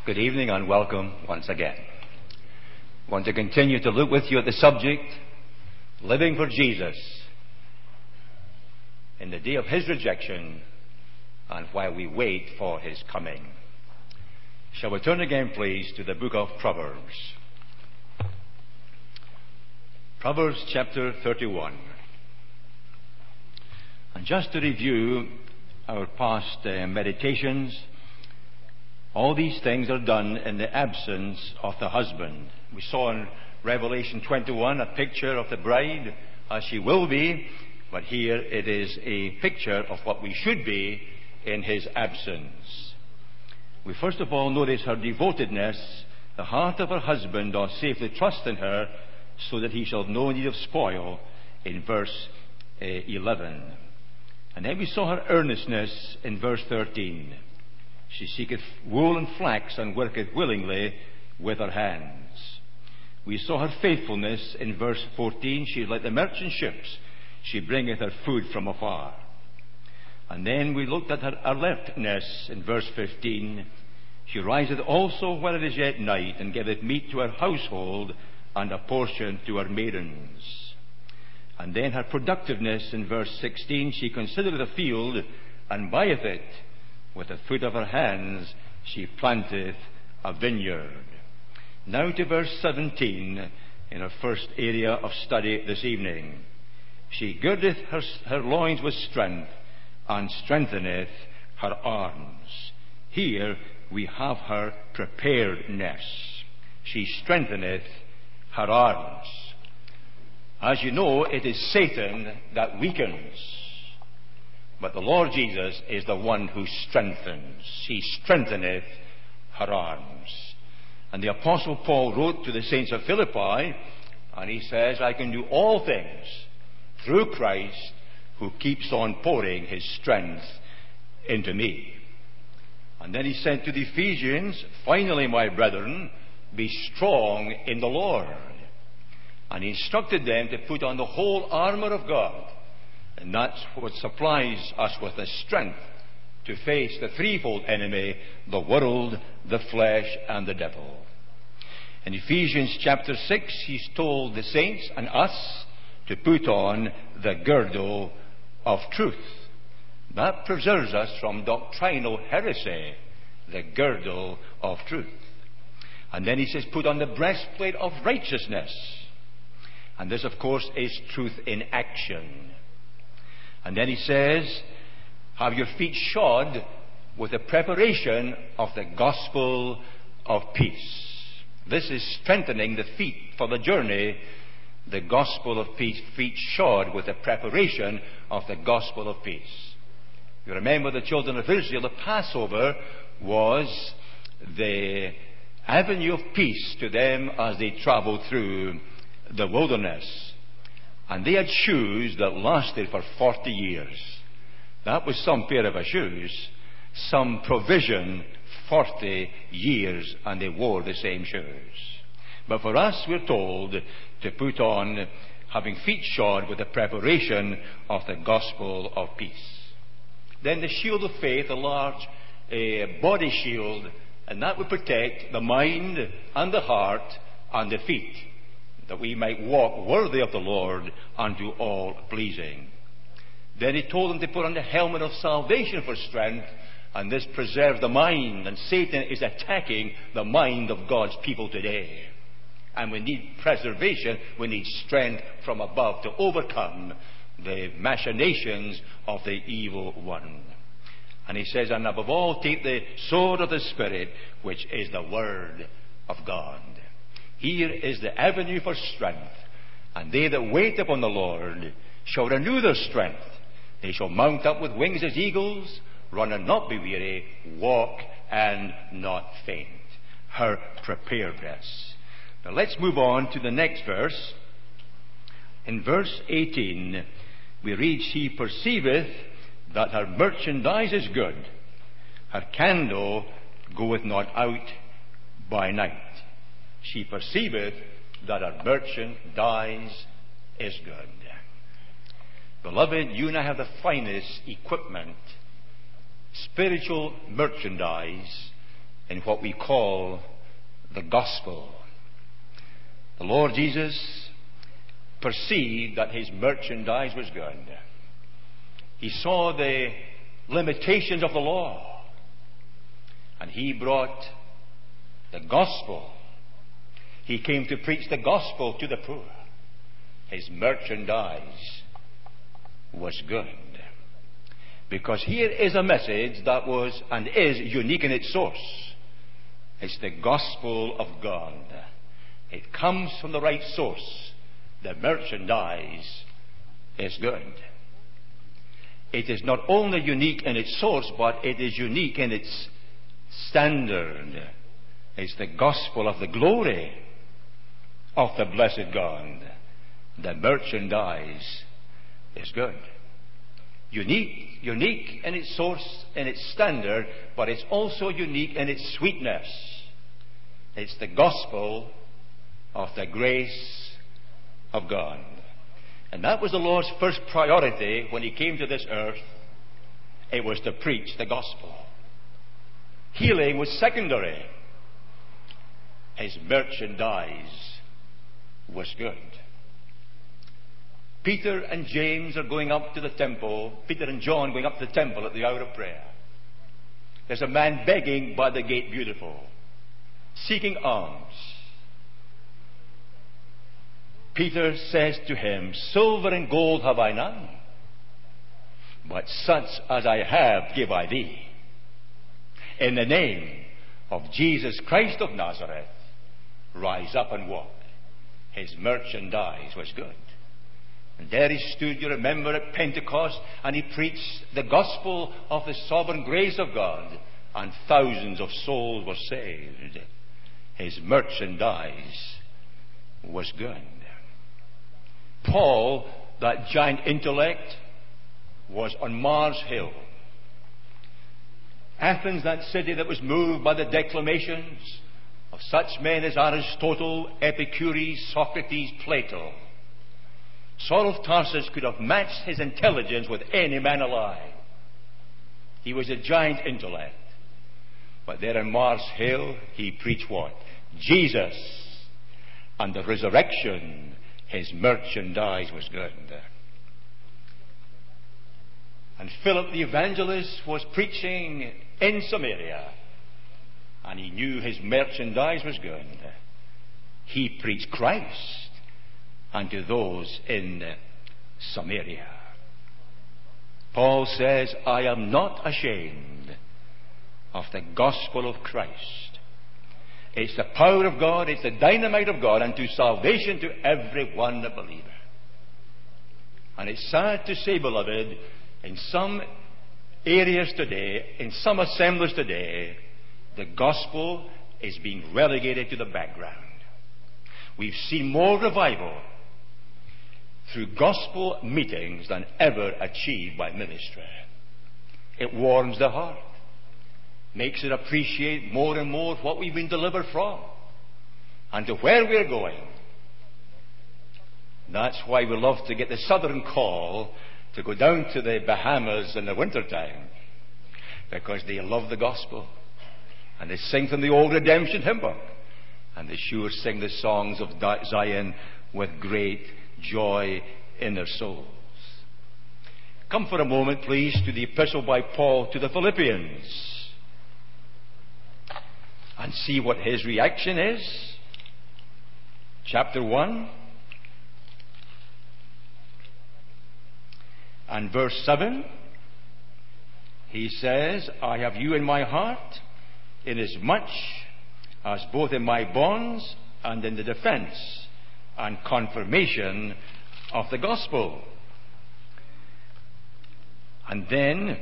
Good evening and welcome once again. I want to continue to look with you at the subject, living for Jesus in the day of His rejection and while we wait for His coming. Shall we turn again, please, to the book of Proverbs. Proverbs chapter 31. And just to review our past meditations, all these things are done in the absence of the husband. We saw in Revelation 21 a picture of the bride as she will be, but here it is a picture of what we should be in his absence. We first of all notice her devotedness. The heart of her husband doth safely trust in her, so that he shall have no need of spoil, in verse 11. And then we saw her earnestness in verse 13. She seeketh wool and flax, and worketh willingly with her hands. We saw her faithfulness in verse 14. She is like the merchant ships. She bringeth her food from afar. And then we looked at her alertness in verse 15. She riseth also while it is yet night, and giveth meat to her household, and a portion to her maidens. And then her productiveness in verse 16. She considereth a field, and buyeth it. With the fruit of her hands she planteth a vineyard. Now to verse 17, in our first area of study this evening. She girdeth her loins with strength, and strengtheneth her arms. Here we have her preparedness. She strengtheneth her arms. As you know, it is Satan that weakens. But the Lord Jesus is the one who strengthens. He strengtheneth her arms. And the Apostle Paul wrote to the saints of Philippi, and he says, I can do all things through Christ who keeps on pouring his strength into me. And then he said to the Ephesians, finally, my brethren, be strong in the Lord. And he instructed them to put on the whole armor of God. And that's what supplies us with the strength to face the threefold enemy, the world, the flesh, and the devil. In Ephesians chapter 6, he's told the saints and us to put on the girdle of truth. That preserves us from doctrinal heresy, the girdle of truth. And then he says, put on the breastplate of righteousness. And this, of course, is truth in action. And then he says, have your feet shod with the preparation of the gospel of peace. This is strengthening the feet for the journey, the gospel of peace, feet shod with the preparation of the gospel of peace. You remember the children of Israel, the Passover was the avenue of peace to them as they traveled through the wilderness. And they had shoes that lasted for 40 years. That was some pair of shoes, some provision, 40 years, and they wore the same shoes. But for us, we're told to put on, having feet shod with the preparation of the gospel of peace. Then the shield of faith, a large body shield, and that would protect the mind and the heart and the feet, that we might walk worthy of the Lord unto all pleasing. Then he told them to put on the helmet of salvation for strength, and this preserves the mind, and Satan is attacking the mind of God's people today. And we need preservation, we need strength from above to overcome the machinations of the evil one. And he says, and above all, take the sword of the Spirit, which is the word of God. Here is the avenue for strength. And they that wait upon the Lord shall renew their strength. They shall mount up with wings as eagles, run and not be weary, walk and not faint. Her preparedness. Now let's move on to the next verse. In verse 18, we read, she perceiveth that her merchandise is good. Her candle goeth not out by night. She perceiveth that her merchandise is good. Beloved, you and I have the finest equipment, spiritual merchandise in what we call the gospel. The Lord Jesus perceived that his merchandise was good. He saw the limitations of the law, and he brought the gospel. He came to preach the gospel to the poor. His merchandise was good. Because here is a message that was and is unique in its source. It's the gospel of God. It comes from the right source. The merchandise is good. It is not only unique in its source, but it is unique in its standard. It's the gospel of the glory of the blessed God. The merchandise is good. Unique in its source, in its standard, but it's also unique in its sweetness. It's the gospel of the grace of God. And that was the Lord's first priority when he came to this earth. It was to preach the gospel. Healing was secondary. His merchandise was good. Peter and James are going up to the temple. Peter and John going up to the temple at the hour of prayer. There's a man begging by the gate beautiful, seeking alms. Peter says to him, "Silver and gold have I none, but such as I have give I thee. In the name of Jesus Christ of Nazareth, rise up and walk." His merchandise was good. And there he stood, you remember, at Pentecost, and he preached the gospel of the sovereign grace of God, and thousands of souls were saved. His merchandise was good. Paul, that giant intellect, was on Mars Hill. Athens, that city that was moved by the declamations of such men as Aristotle, Epicurus, Socrates, Plato. Saul of Tarsus could have matched his intelligence with any man alive. He was a giant intellect. But there on Mars Hill, he preached what? Jesus and the resurrection. His merchandise was good. And Philip the evangelist was preaching in Samaria, and he knew his merchandise was good. He preached Christ unto those in Samaria. Paul says, "I am not ashamed of the gospel of Christ." It's the power of God, it's the dynamite of God unto salvation to every one that believeth. And it's sad to say, beloved, in some areas today, in some assemblies today, the gospel is being relegated to the background. We've seen more revival through gospel meetings than ever achieved by ministry. It warms the heart, makes it appreciate more and more what we've been delivered from and to where we're going. That's why we love to get the southern call to go down to the Bahamas in the winter time, because they love the gospel and they sing from the old redemption hymn book, and they sure sing the songs of Zion with great joy in their souls. Come for a moment, please, to the epistle by Paul to the Philippians and see what his reaction is. Chapter 1 and verse 7. He says, "I have you in my heart, inasmuch as both in my bonds and in the defense and confirmation of the gospel." And then,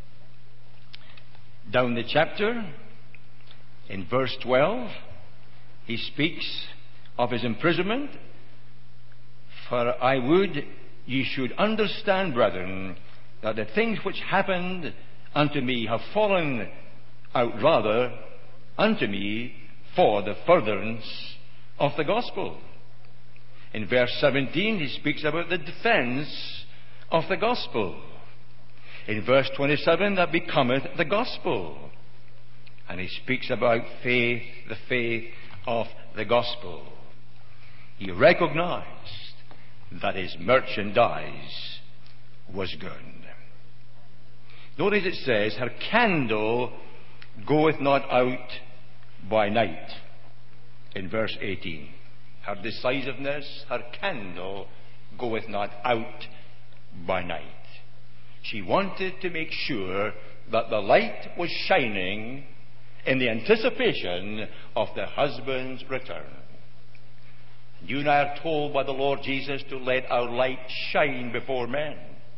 down the chapter, in verse 12, he speaks of his imprisonment. "For I would ye should understand, brethren, that the things which happened unto me have fallen out rather unto me for the furtherance of the gospel." In verse 17, he speaks about the defense of the gospel. In verse 27, that becometh the gospel. And he speaks about faith, the faith of the gospel. He recognized that his merchandise was good. Notice it says, her candle goeth not out by night, in verse 18. Her decisiveness, her candle goeth not out by night. She wanted to make sure that the light was shining in the anticipation of the husband's return. You and I are told by the Lord Jesus to let our light shine before men,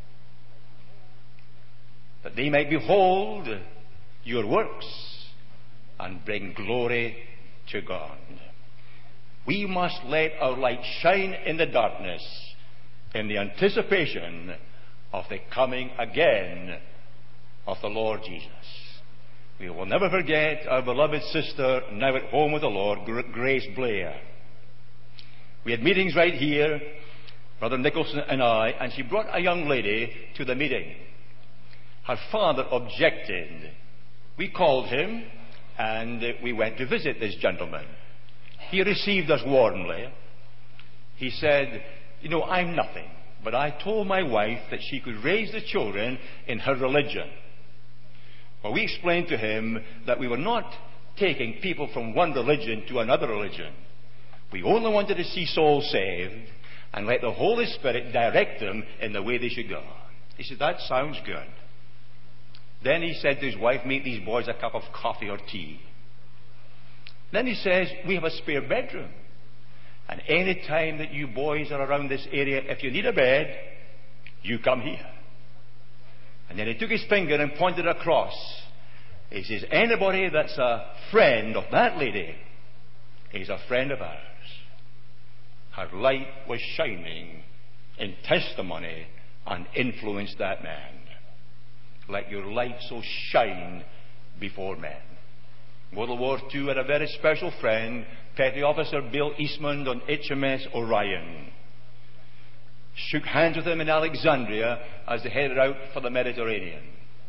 that they might behold your works and bring glory to God. We must let our light shine in the darkness in the anticipation of the coming again of the Lord Jesus. We will never forget our beloved sister, now at home with the Lord, Grace Blair. We had meetings right here, Brother Nicholson and I, and she brought a young lady to the meeting. Her father objected. We called him, and we went to visit this gentleman. He received us warmly. He said, I'm nothing, but I told my wife that she could raise the children in her religion. Well, we explained to him that we were not taking people from one religion to another religion. We only wanted to see souls saved and let the Holy Spirit direct them in the way they should go. He said, that sounds good. Then he said to his wife, make these boys a cup of coffee or tea. Then he says, we have a spare bedroom. And any time that you boys are around this area, if you need a bed, you come here. And then he took his finger and pointed across. He says, anybody that's a friend of that lady is a friend of ours. Her light was shining in testimony and influenced that man. Let your light so shine before men. World War II had a very special friend, Petty Officer Bill Eastman on HMS Orion. Shook hands with him in Alexandria as they headed out for the Mediterranean.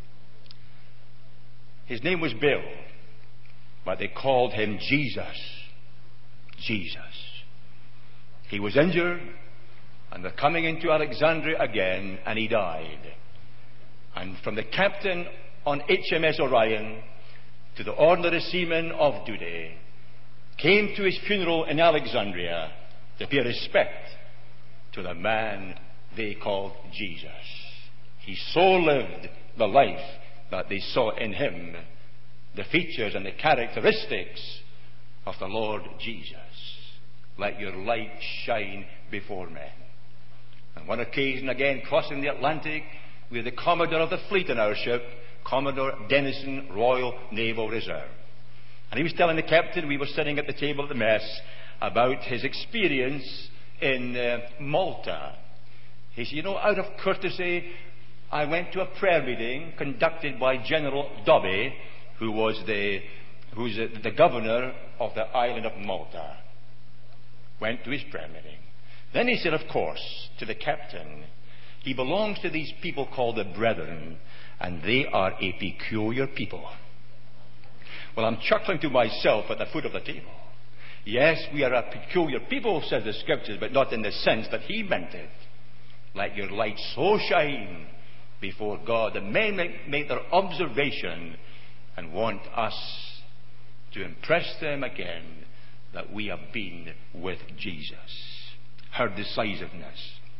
His name was Bill, but they called him Jesus. Jesus. He was injured, and they're coming into Alexandria again, and he died. And from the captain on HMS Orion to the ordinary seaman of duty, came to his funeral in Alexandria to pay respect to the man they called Jesus. He so lived the life that they saw in him the features and the characteristics of the Lord Jesus. Let your light shine before men. On one occasion, again, crossing the Atlantic, we had the Commodore of the fleet in our ship, Commodore Denison, Royal Naval Reserve. And he was telling the captain, we were sitting at the table at the mess, about his experience in Malta. He said, out of courtesy, I went to a prayer meeting conducted by General Dobby, who's the governor of the island of Malta. Went to his prayer meeting. Then he said, of course, to the captain, he belongs to these people called the Brethren, and they are a peculiar people. Well, I'm chuckling to myself at the foot of the table. Yes, we are a peculiar people, says the Scriptures, but not in the sense that he meant it. Let your light so shine before God that men make their observation and want us to impress them again that we have been with Jesus. Her decisiveness.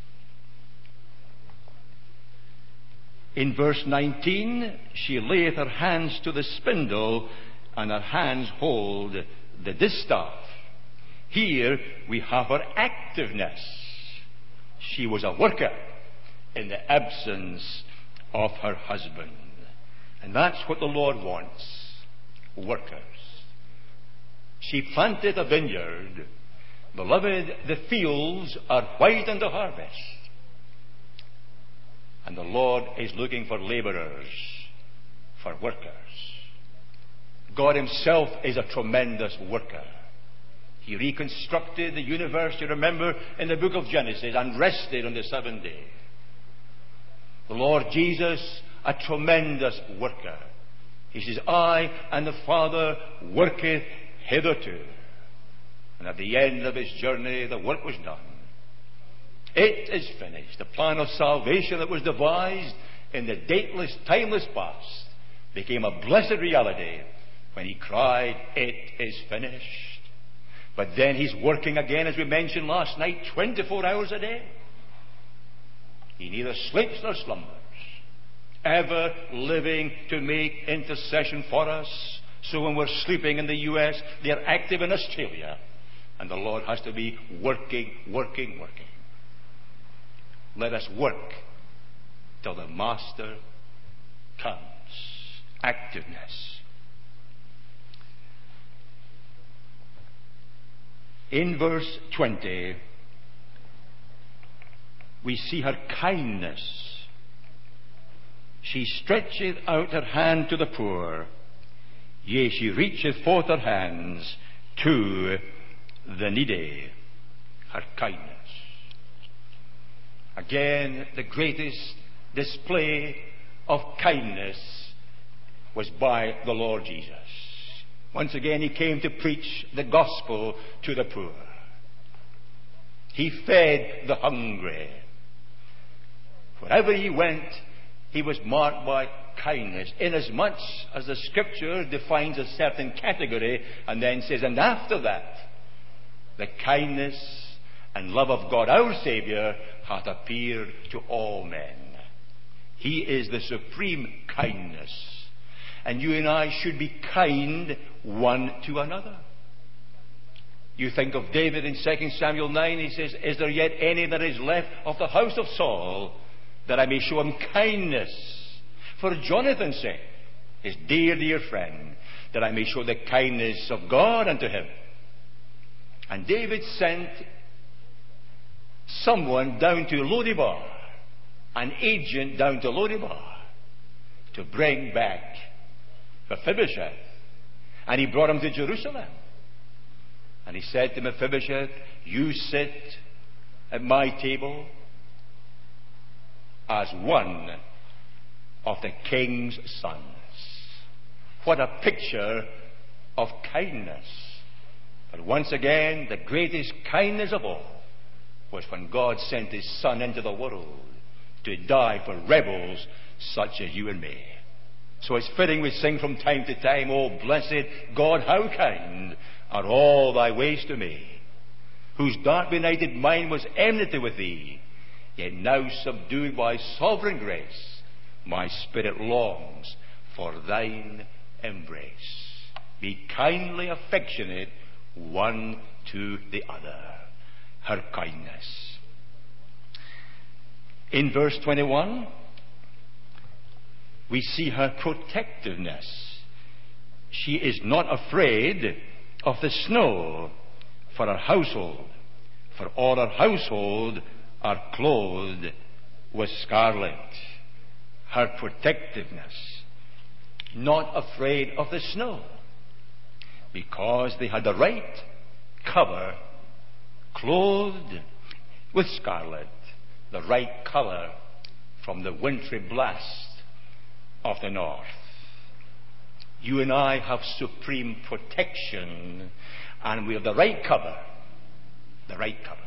In verse 19, she layeth her hands to the spindle, and her hands hold the distaff. Here we have her activeness. She was a worker in the absence of her husband. And that's what the Lord wants. Workers. She planted a vineyard. Beloved, the fields are white unto harvest. And the Lord is looking for laborers, for workers. God himself is a tremendous worker. He reconstructed the universe, you remember, in the book of Genesis, and rested on the seventh day. The Lord Jesus, a tremendous worker. He says, I and the Father worketh hitherto. And at the end of his journey, the work was done. It is finished. The plan of salvation that was devised in the dateless, timeless past became a blessed reality when he cried, it is finished. But then he's working again, as we mentioned last night, 24 hours a day. He neither sleeps nor slumbers, ever living to make intercession for us. So when we're sleeping in the U.S., they're active in Australia. And the Lord has to be working. Let us work till the Master comes. Activeness. In verse 20, we see her kindness. She stretcheth out her hand to the poor. Yea, she reacheth forth her hands to the needy. Her kindness. Again, the greatest display of kindness was by the Lord Jesus. Once again, he came to preach the gospel to the poor. He fed the hungry. Wherever he went, he was marked by kindness, inasmuch as the Scripture defines a certain category and then says, and after that, the kindness and love of God our Saviour hath appeared to all men. He is the supreme kindness. And you and I should be kind one to another. You think of David in 2 Samuel 9, he says, is there yet any that is left of the house of Saul, that I may show him kindness? For Jonathan's sake, his dear friend, that I may show the kindness of God unto him. And David sent someone down to Lodebar, an agent down to Lodebar, to bring back Mephibosheth. And he brought him to Jerusalem. And he said to Mephibosheth, you sit at my table as one of the king's sons. What a picture of kindness. But once again, the greatest kindness of all was when God sent his Son into the world to die for rebels such as you and me. So it's fitting we sing from time to time, oh blessed God, how kind are all thy ways to me, whose dark benighted mind was enmity with thee, yet now subdued by sovereign grace, my spirit longs for thine embrace. Be kindly affectionate one to the other. Her kindness. In verse 21, we see her protectiveness. She is not afraid of the snow for her household, for all her household are clothed with scarlet. Her protectiveness. Not afraid of the snow, because they had the right cover, clothed with scarlet, the right color from the wintry blast of the north. You and I have supreme protection, and we have the right cover. The right cover.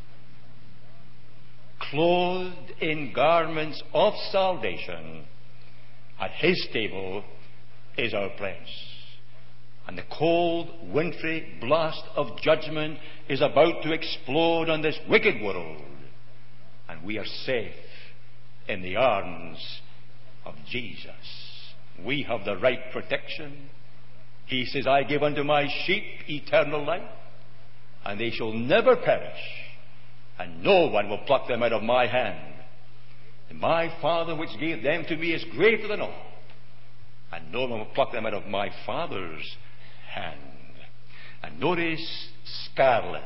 Clothed in garments of salvation, at his table is our place. And the cold, wintry blast of judgment is about to explode on this wicked world. And we are safe in the arms of Jesus. We have the right protection. He says, I give unto my sheep eternal life, and they shall never perish, and no one will pluck them out of my hand. And my Father which gave them to me is greater than all, and no one will pluck them out of my Father's hand. And notice scarlet.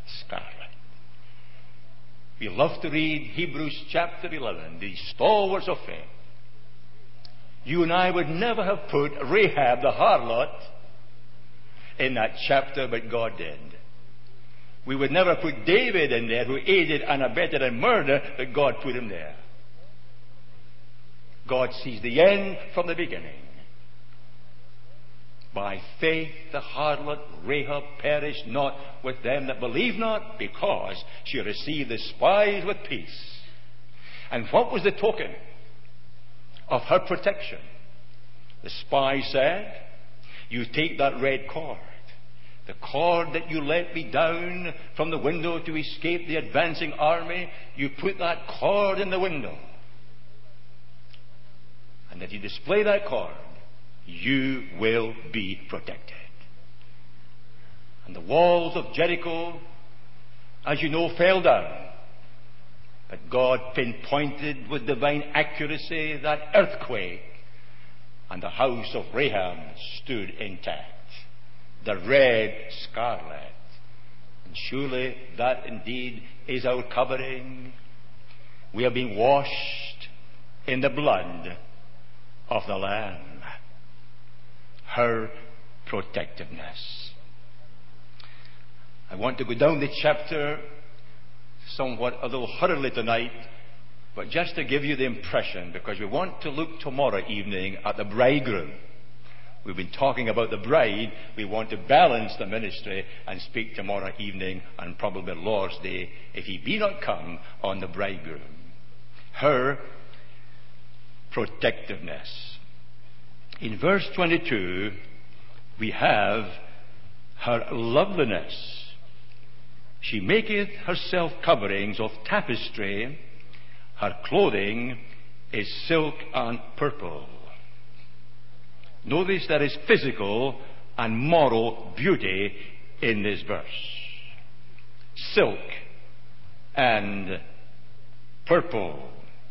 We love to read Hebrews chapter 11, the stalwarts of faith. You and I would never have put Rahab the harlot in that chapter, but God did. We would never put David in there, who aided and abetted in murder, but God put him there. God sees the end from the beginning. by faith the harlot Rahab perished not with them that believe not, because she received the spies with peace. And what was the token of her protection? The spy said, you take that red cord, the cord that you let me down from the window to escape the advancing army, you put that cord in the window. And if you display that cord, you will be protected. And the walls of Jericho, as you know, fell down. But God pinpointed with divine accuracy that earthquake, and the house of Rahab stood intact. The red scarlet. And surely that indeed is our covering. We have been washed in the blood of the Lamb. Her protectiveness. I want to go down the chapter somewhat a little hurriedly tonight, but just to give you the impression, because we want to look tomorrow evening at the bridegroom. We've been talking about the bride. We want to balance the ministry and speak tomorrow evening and probably Lord's Day, if he be not come, on the bridegroom. Her protectiveness. In verse 22, we have her loveliness. She maketh herself coverings of tapestry. Her clothing is silk and purple. Notice there is physical and moral beauty in this verse. Silk and purple.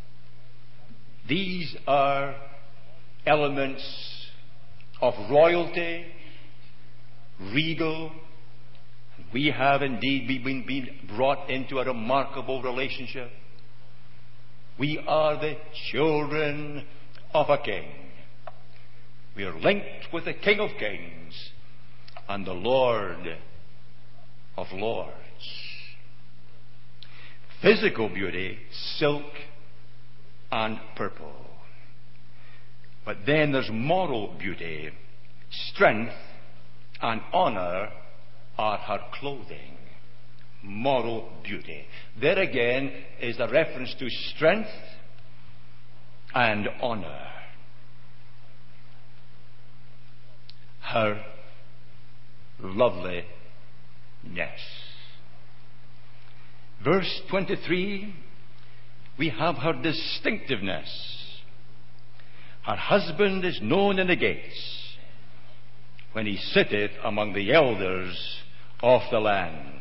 These are elements of royalty, regal. We have indeed been brought into a remarkable relationship. We are the children of a king. We are linked with the King of Kings and the Lord of Lords. Physical beauty, silk and purple. But then there's moral beauty. Strength and honor are her clothing. Moral beauty. There again is the reference to strength and honor. Her loveliness. Verse 23, we have her distinctiveness. Her husband is known in the gates, when he sitteth among the elders of the land.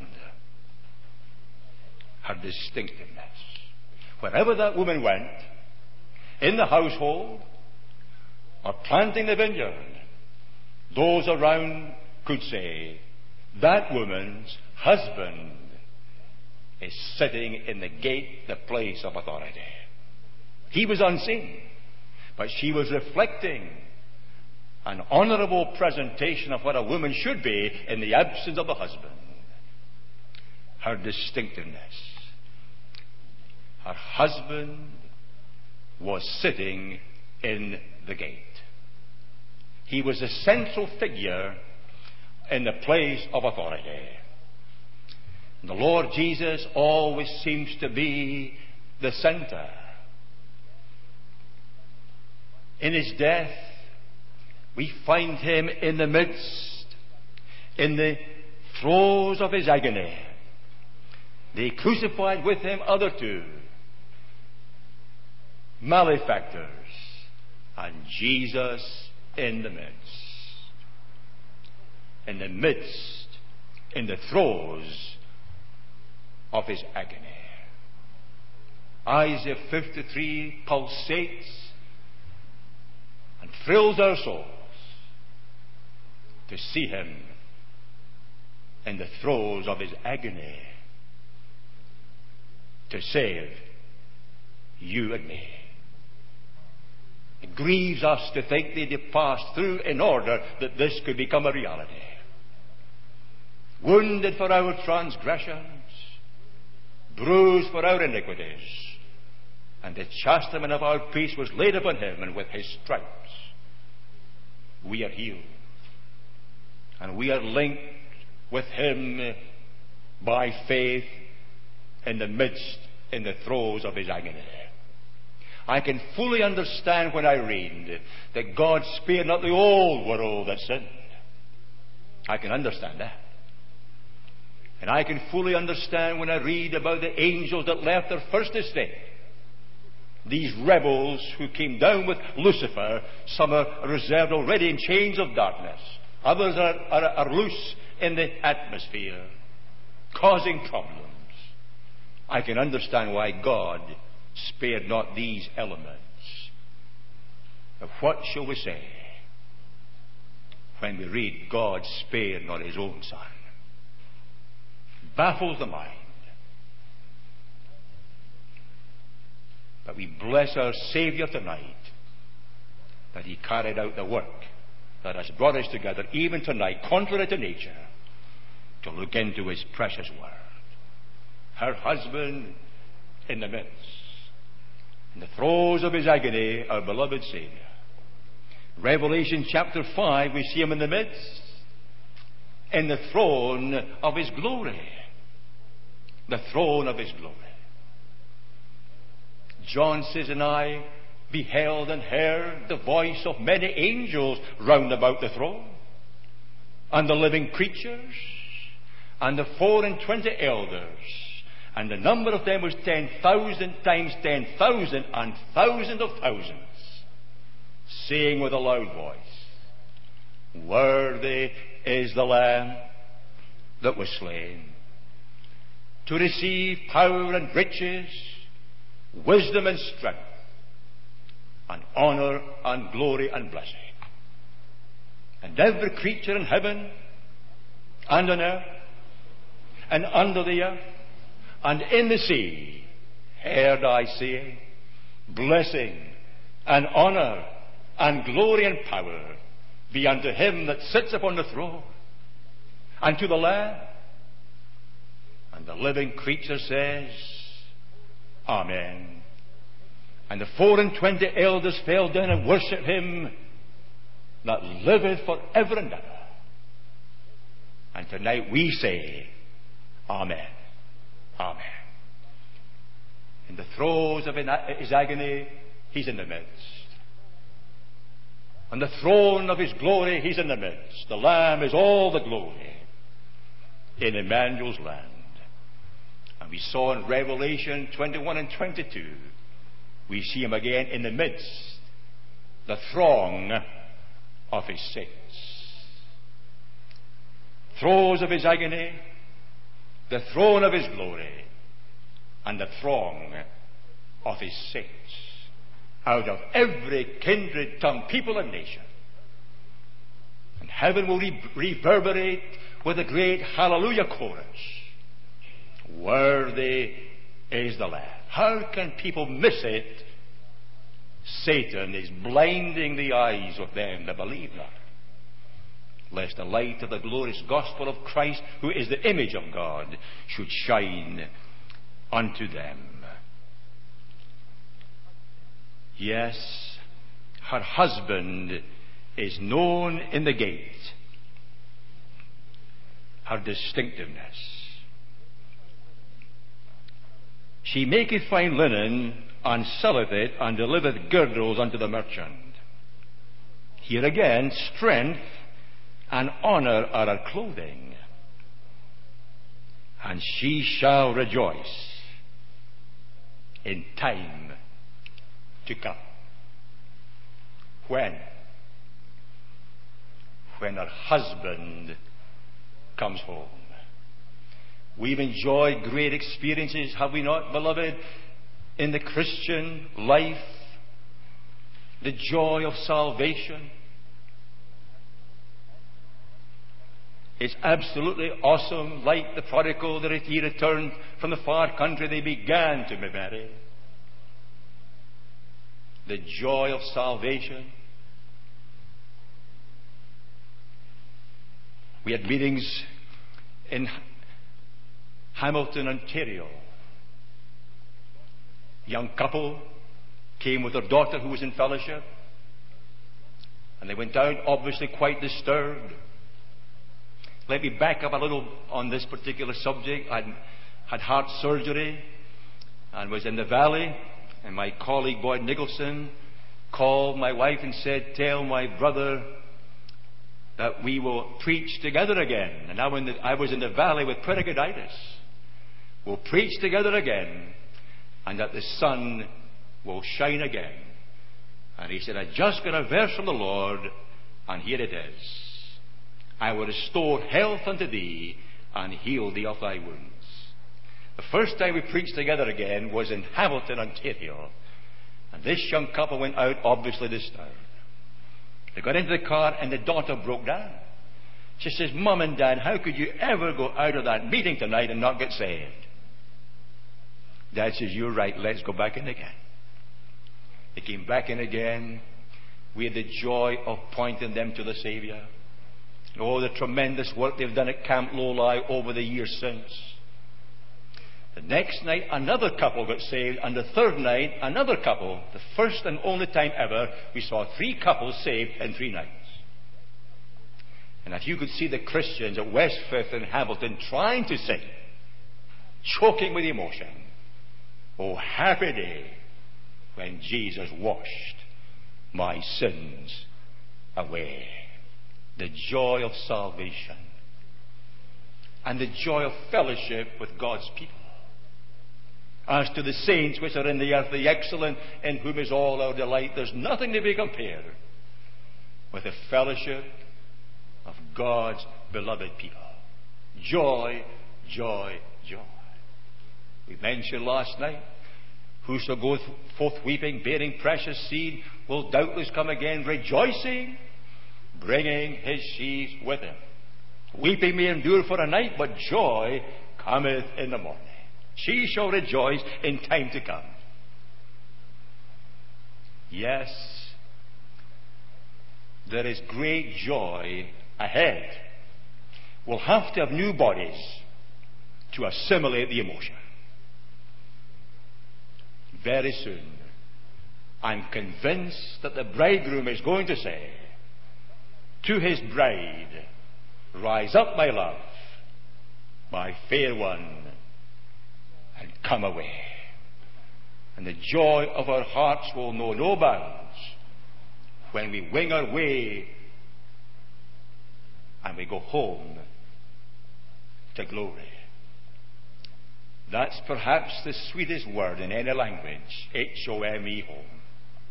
Her distinctiveness. Wherever that woman went, in the household, or planting the vineyard, those around could say, that woman's husband is sitting in the gate, the place of authority. He was unseen, but she was reflecting an honorable presentation of what a woman should be in the absence of a husband. Her distinctiveness. Her husband was sitting in the gate. He was a central figure in the place of authority. The Lord Jesus always seems to be the center. In his death, we find him in the midst, in the throes of his agony. They crucified with him other two, malefactors, and Jesus in the midst, in the throes of his agony. Isaiah 53 pulsates and thrills our souls to see him in the throes of his agony to save you and me. It grieves us to think they did pass through in order that this could become a reality. Wounded for our transgressions, bruised for our iniquities, and the chastisement of our peace was laid upon him, and with his stripes we are healed. And we are linked with Him by faith in the throes of His agony. I can fully understand when I read that God spared not the old world that sinned. I can understand that. And I can fully understand when I read about the angels that left their first estate. These rebels who came down with Lucifer, some are reserved already in chains of darkness. Others are loose in the atmosphere, causing problems. I can understand why God spared not these elements. But what shall we say when we read God spared not His own Son? It baffles the mind. But we bless our Saviour tonight that He carried out the work that has brought us together, even tonight, contrary to nature, to look into His precious Word. Her husband in the midst, in the throes of His agony, our beloved Saviour. Revelation chapter 5, we see Him in the midst, in the throne of His glory. The throne of His glory. John says, and I beheld and heard the voice of many angels round about the throne, and the living creatures, and the 24 elders, and the number of them was 10,000 times 10,000 and thousands of thousands, saying with a loud voice, Worthy is the Lamb that was slain, to receive power and riches, wisdom and strength, and honor and glory and blessing. And every creature in heaven and on earth and under the earth and in the sea heard I say, blessing and honor and glory and power be unto Him that sits upon the throne and to the Lamb. And the living creature says, Amen. And the 24 elders fell down and worshipped Him that liveth for ever and ever. And tonight we say, Amen. Amen. In the throes of His agony, He's in the midst. On the throne of His glory, He's in the midst. The Lamb is all the glory in Emmanuel's land. And we saw in Revelation 21 and 22, we see Him again in the midst, the throng of His saints. Throes of His agony, the throne of His glory, and the throng of His saints. Out of every kindred, tongue, people, and nation. And heaven will reverberate with a great hallelujah chorus. Worthy is the Lamb. How can people miss it? Satan is blinding the eyes of them that believe not, lest the light of the glorious gospel of Christ, who is the image of God, should shine unto them. Yes, her husband is known in the gate. Her distinctiveness. She maketh fine linen, and selleth it, and delivereth girdles unto the merchant. Here again, strength and honor are her clothing. And she shall rejoice in time to come. When? When her husband comes home. We've enjoyed great experiences, have we not, beloved, in the Christian life? The joy of salvation. It's absolutely awesome. Like the prodigal that he returned from the far country, they began to be merry. The joy of salvation. We had meetings in Hamilton, Ontario. A young couple came with their daughter who was in fellowship. And they went out obviously quite disturbed. Let me back up a little on this particular subject. I had heart surgery and was in the valley, and my colleague Boyd Nicholson called my wife and said, "Tell my brother that we will preach together again." And I was in the valley with pericarditis. We'll preach together again, and that the sun will shine again. And he said, "I just got a verse from the Lord, and here it is. I will restore health unto thee and heal thee of thy wounds." The first time we preached together again was in Hamilton, Ontario. And this young couple went out obviously disturbed. They got into the car and the daughter broke down. She says, "Mum and Dad, how could you ever go out of that meeting tonight and not get saved?" Dad says, "You're right, let's go back in again." They came back in again. We had the joy of pointing them to the Saviour. Oh, the tremendous work they've done at Camp Lowlie over the years since. The next night, another couple got saved, and the third night, another couple. The first and only time ever we saw 3 couples saved in 3 nights. And if you could see the Christians at West Fifth and Hamilton trying to sing, choking with emotion, oh, happy day when Jesus washed my sins away. The joy of salvation and the joy of fellowship with God's people. As to the saints which are in the earth, the excellent, in whom is all our delight, there's nothing to be compared with the fellowship of God's beloved people. Joy, joy, joy. We mentioned last night, who shall go forth weeping, bearing precious seed, will doubtless come again rejoicing, bringing his sheaves with him. Weeping may endure for a night, but joy cometh in the morning. She shall rejoice in time to come. Yes, there is great joy ahead. We'll have to have new bodies to assimilate the emotion. Very soon, I'm convinced that the bridegroom is going to say to his bride, "Rise up, my love, my fair one, and come away." And the joy of our hearts will know no bounds when we wing our way and we go home to glory. That's perhaps the sweetest word in any language, H-O-M-E, home.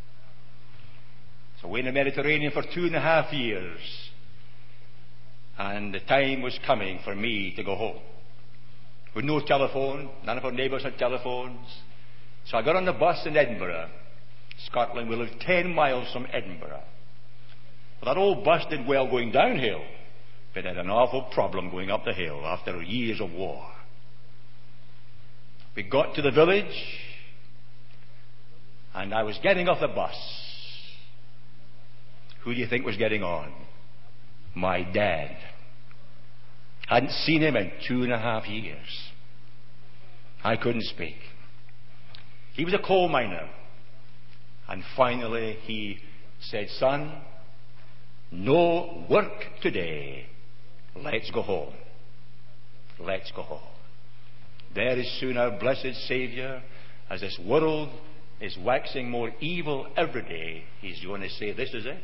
So we're in the Mediterranean for 2.5 years, and the time was coming for me to go home. With no telephone, none of our neighbours had telephones. So I got on the bus in Edinburgh, Scotland. We live 10 miles from Edinburgh. Well, that old bus did well going downhill, but it had an awful problem going up the hill after years of war. We got to the village, and I was getting off the bus. Who do you think was getting on? My dad. Hadn't seen him in 2.5 years. I couldn't speak. He was a coal miner. And finally he said, "Son, no work today. Let's go home. Let's go home." Very soon our blessed Saviour, as this world is waxing more evil every day, he's going to say, "This is it."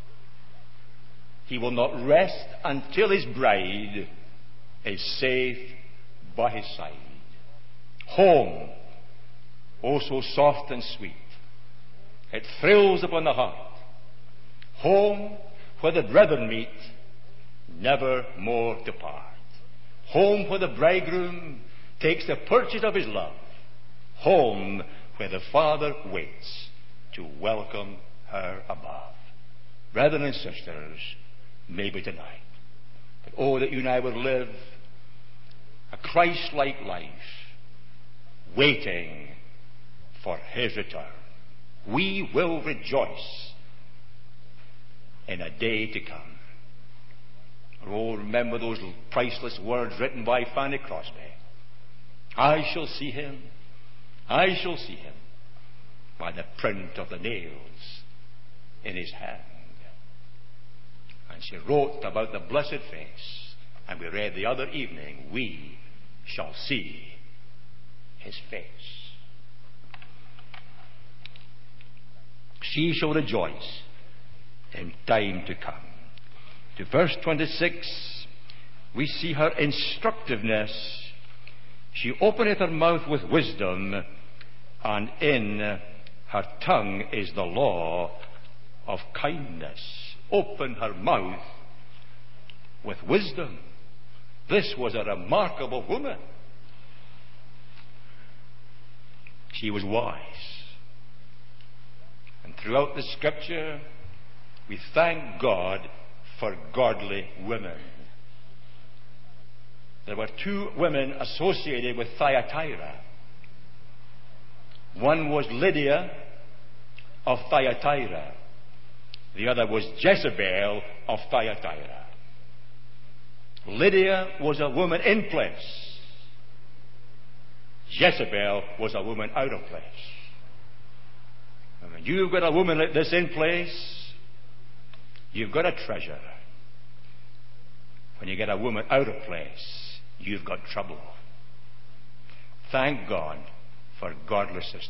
He will not rest until his bride is safe by his side. Home, oh so soft and sweet. It thrills upon the heart. Home, where the brethren meet, never more to part. Home, where the bridegroom takes the purchase of his love. Home, where the Father waits to welcome her above. Brethren and sisters, maybe tonight. But oh, that you and I would live a Christ-like life, waiting for his return. We will rejoice in a day to come. Oh, remember those priceless words written by Fanny Crosby. I shall see him, I shall see him, by the print of the nails in his hand. And she wrote about the blessed face And we read the other evening, we shall see his face. She shall rejoice in time to come. To verse 26, we see her instructiveness. She openeth her mouth with wisdom, and in her tongue is the law of kindness. Open her mouth with wisdom. This was a remarkable woman. She was wise. And throughout the Scripture, we thank God for godly women. There were two women associated with Thyatira. One was Lydia of Thyatira. The other was Jezebel of Thyatira. Lydia was a woman in place. Jezebel was a woman out of place. And when you've got a woman like this in place, you've got a treasure. When you get a woman out of place, you've got trouble. Thank God for godly sisters.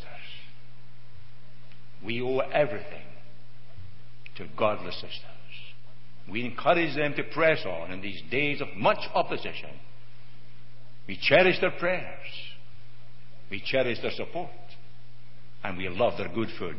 We owe everything to godly sisters. We encourage them to press on in these days of much opposition. We cherish their prayers. We cherish their support. And we love their good food.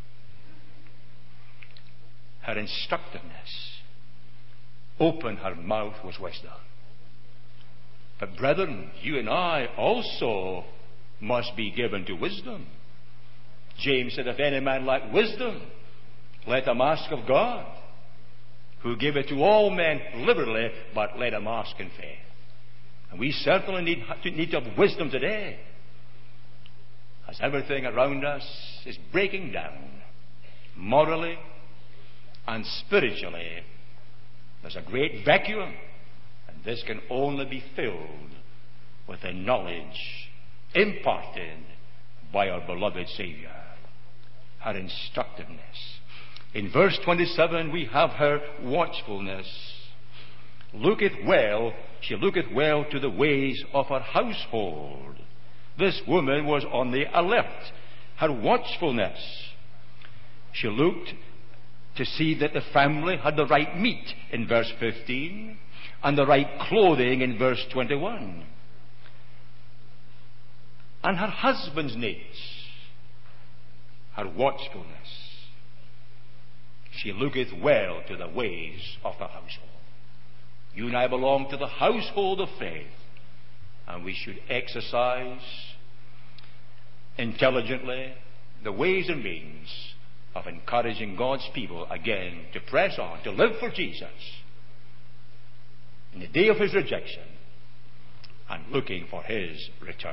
Her instructiveness. Open her mouth with wisdom. But brethren, you and I also must be given to wisdom. James said, if any man lack wisdom, let him ask of God, who giveth to all men liberally, but let him ask in faith. And we certainly need to have wisdom today, as everything around us is breaking down, morally and spiritually. There's a great vacuum, and this can only be filled with the knowledge imparted by our beloved Savior. Her instructiveness. In verse 27 we have her watchfulness. She looketh well to the ways of her household. This woman was on the alert. Her watchfulness. She looked to see that the family had the right meat in verse 15 and the right clothing in verse 21. And her husband's needs. Her watchfulness. She looketh well to the ways of the household. You and I belong to the household of faith, and we should exercise intelligently the ways and means of encouraging God's people again to press on, to live for Jesus in the day of his rejection and looking for his return.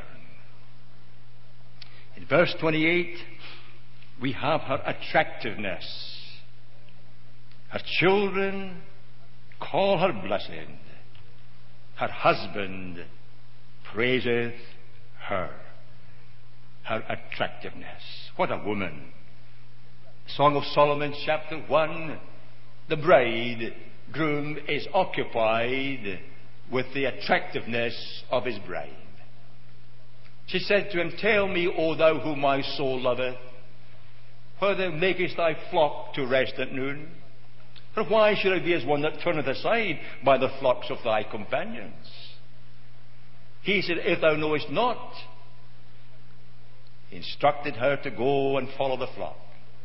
In verse 28, we have her attractiveness. Her children call her blessed. Her husband praiseth her. Her attractiveness. What a woman. Song of Solomon, chapter 1. The bridegroom is occupied with the attractiveness of his bride. She said to him, tell me, O thou whom my soul loveth, where thou makest thy flock to rest at noon. For why should I be as one that turneth aside by the flocks of thy companions? He said, if thou knowest not. He instructed her to go and follow the flock.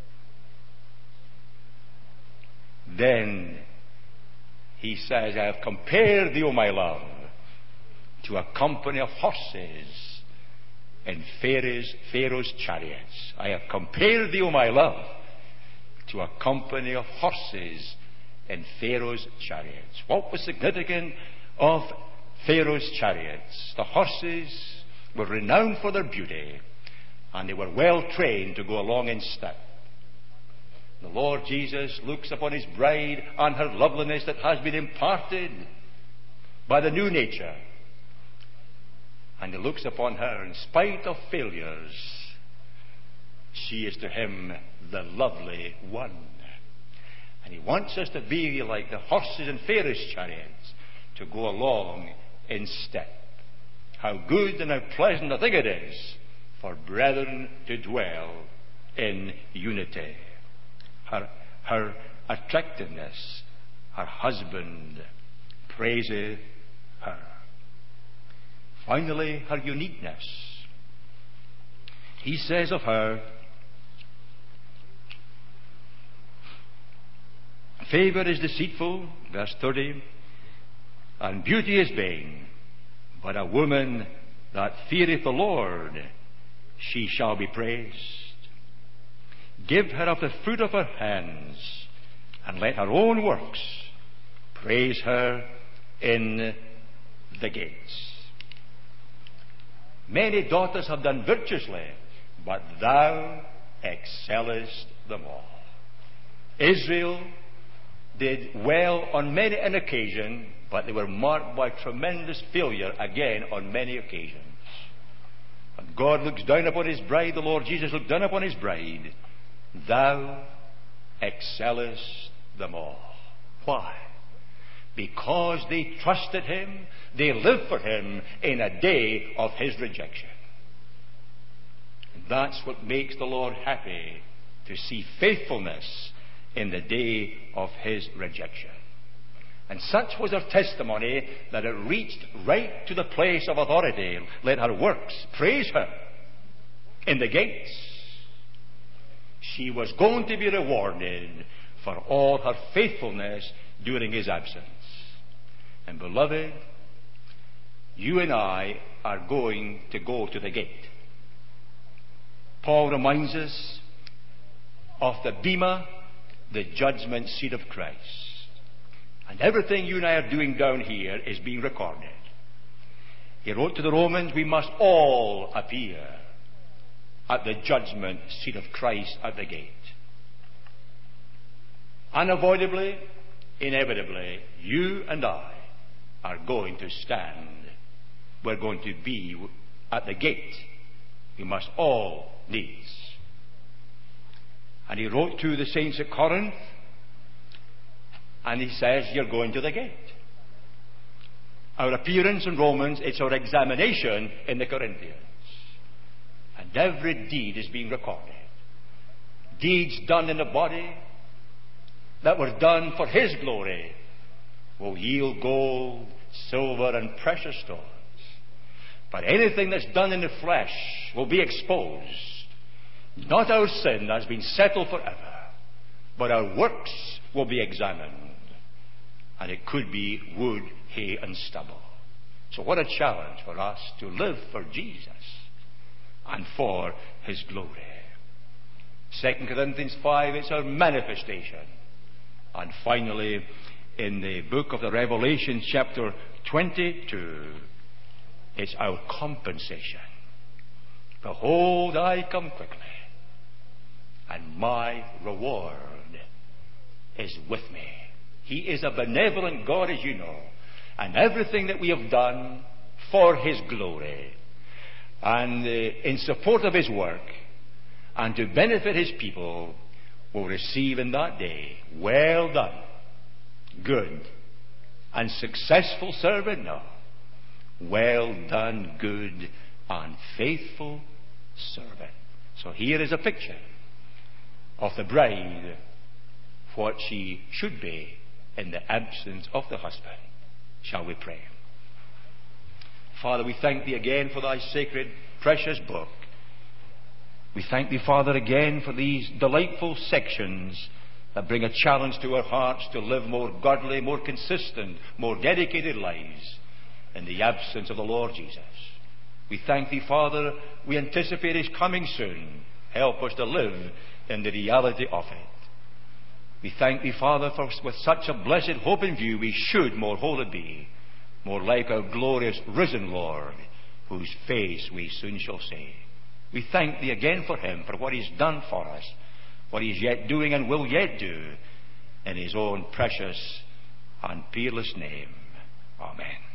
Then he says, I have compared thee, O my love, to a company of horses in Pharaoh's chariots. I have compared thee, O my love, to a company of horses in Pharaoh's chariots. What was significant of Pharaoh's chariots? The horses were renowned for their beauty, and they were well trained to go along in step. The Lord Jesus looks upon his bride and her loveliness that has been imparted by the new nature. And he looks upon her in spite of failures. She is to him the lovely one. And he wants us to be like the horses in Pharaoh's chariots, to go along in step. How good and how pleasant a thing it is for brethren to dwell in unity. Her attractiveness, her husband praiseth her. Finally, her uniqueness. He says of her, favor is deceitful, verse 30, and beauty is vain, but a woman that feareth the Lord, she shall be praised. Give her of the fruit of her hands, and let her own works praise her in the gates. Many daughters have done virtuously, but thou excellest them all. Israel did well on many an occasion, but they were marked by tremendous failure again on many occasions. And God looks down upon his bride, the Lord Jesus looked down upon his bride. Thou excellest them all. Why? Because they trusted him, they lived for him in a day of his rejection. And that's what makes the Lord happy, to see faithfulness in the day of his rejection. And such was her testimony that it reached right to the place of authority. Let her works praise her in the gates. She was going to be rewarded for all her faithfulness during his absence. And beloved, you and I are going to go to the gate. Paul reminds us of the bema, the judgment seat of Christ. And everything you and I are doing down here is being recorded. He wrote to the Romans, we must all appear at the judgment seat of Christ at the gate. Unavoidably, inevitably, you and I are going to stand. We're going to be at the gate. We must all needs. And he wrote to the saints at Corinth, and he says, you're going to the gate. Our appearance in Romans, it's our examination in the Corinthians. And every deed is being recorded. Deeds done in the body that were done for his glory will yield gold, silver, and precious stones. But anything that's done in the flesh will be exposed. Not our sin has been settled forever, but our works will be examined. And it could be wood, hay, and stubble. So what a challenge for us to live for Jesus and for his glory. 2 Corinthians 5, it's our manifestation. And finally, in the book of the Revelation, chapter 22, it's our compensation. Behold, I come quickly, and my reward is with me. He is a benevolent God, as you know, and everything that we have done for his glory and in support of his work and to benefit his people will receive in that day, well done, good and successful servant. No, well done, good and faithful servant. So here is a picture of the bride, what she should be in the absence of the husband. Shall we pray? Father, we thank thee again for thy sacred, precious book. We thank thee, Father, again for these delightful sections that bring a challenge to our hearts to live more godly, more consistent, more dedicated lives in the absence of the Lord Jesus. We thank thee, Father, we anticipate his coming soon. Help us to live in the reality of it. We thank thee, Father, for with such a blessed hope in view, we should more wholly be, more like our glorious risen Lord, whose face we soon shall see. We thank thee again for him, for what he's done for us, what he's yet doing and will yet do, in his own precious and peerless name. Amen.